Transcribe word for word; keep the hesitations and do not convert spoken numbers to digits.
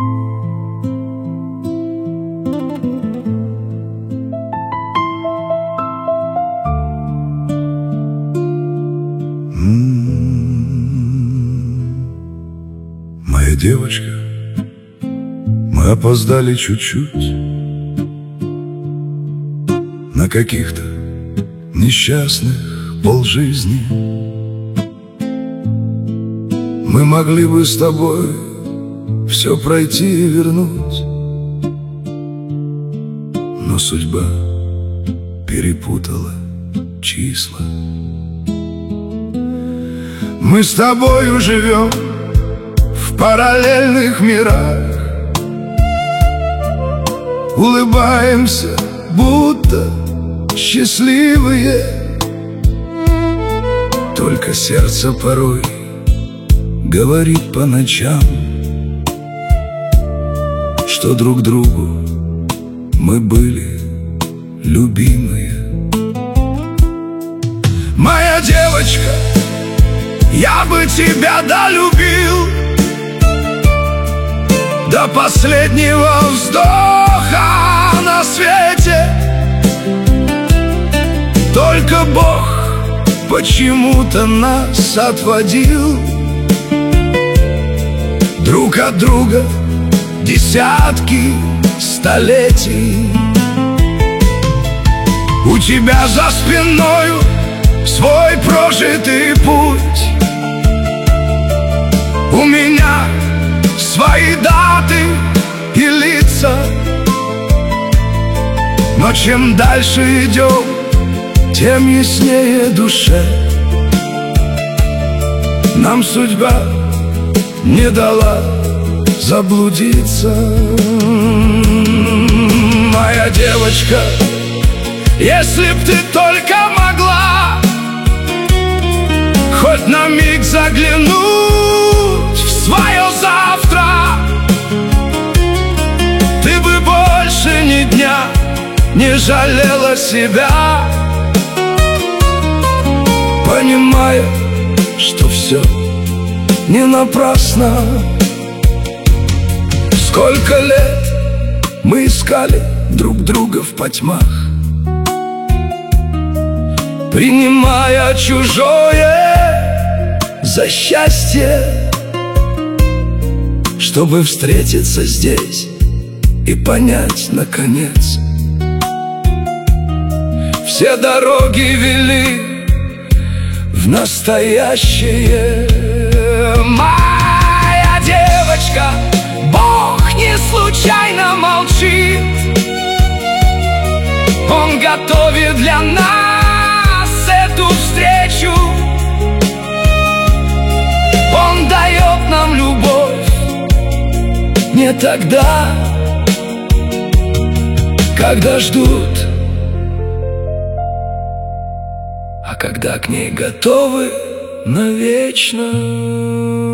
Моя девочка, мы опоздали чуть-чуть на каких-то несчастных полжизни. Мы могли бы с тобой все пройти и вернуть, но судьба перепутала числа. Мы с тобою живем в параллельных мирах, улыбаемся, будто счастливые, только сердце порой говорит по ночам, что друг другу мы были любимые. Моя девочка, я бы тебя долюбил до последнего вздоха на свете, только Бог почему-то нас отводил друг от друга десятки столетий. У тебя за спиною свой прожитый путь, у меня свои даты и лица, но чем дальше идем, тем яснее душе. Нам судьба не дала заблудиться. Моя девочка, если б ты только могла хоть на миг заглянуть в свое завтра, ты бы больше ни дня не жалела себя, понимая, что все не напрасно. Сколько лет мы искали друг друга в потьмах, принимая чужое за счастье, чтобы встретиться здесь и понять наконец: все дороги вели в настоящее. Моя девочка, Бог не случайно молчит, Он готовит для нас эту встречу. Он дает нам любовь не тогда, когда ждут, а когда к ней готовы навечно.